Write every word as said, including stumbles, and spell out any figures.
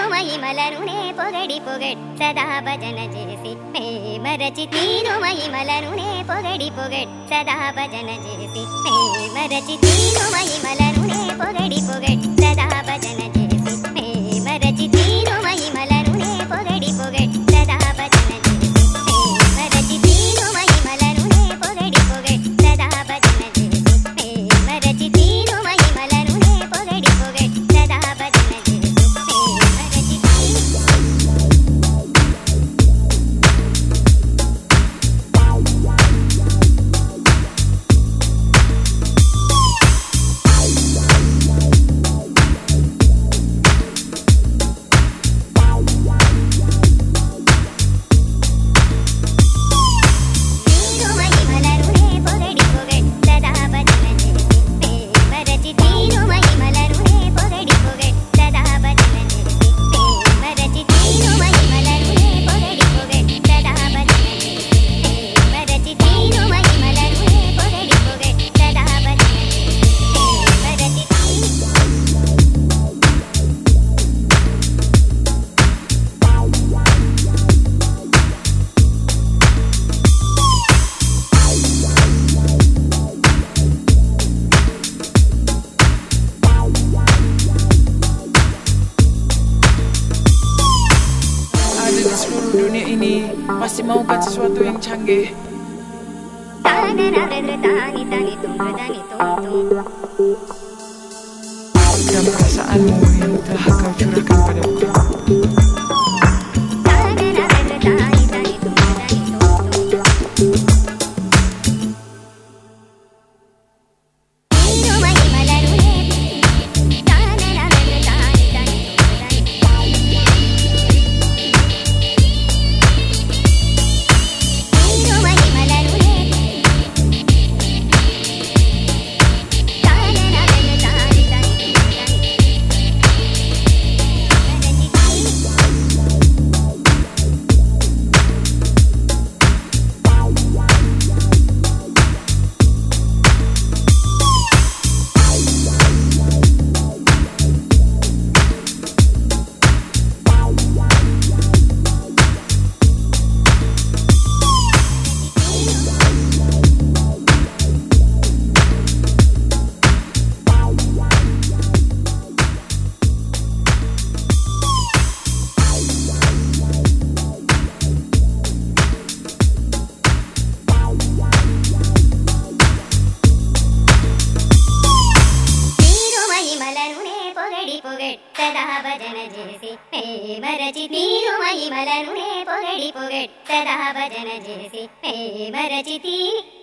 మహిమలనునే పొగడి పొగడ్ సదా భజన చేసి మరచి తీరు మహిమలనునే పొగడి పొగడ్ సదా భజన చేసి మరచి తీరు మహిమలనునే పొగడి పొగడ్ సదా భజన చేసి మరచి తీరు మహిమలనునే పొగడి పొగడ్ సదా భజన చేసి మరచి తీరు మహిమలనునే పొగడి పొగడ్ సదా భజన చేసి మరచి తీరు మహిమలనునే పొగడి పొగడ్ సదా భజన చేసి మరచి dunia ini pasti maukan sesuatu yang canggih. Dan perasaanmu yang telah kau curahkan padaku. సదా భజన చేసి మరచి తీరు మహిమలనునే పొగడి పొగడ్ సదా భజన చేసి మరచి తీరు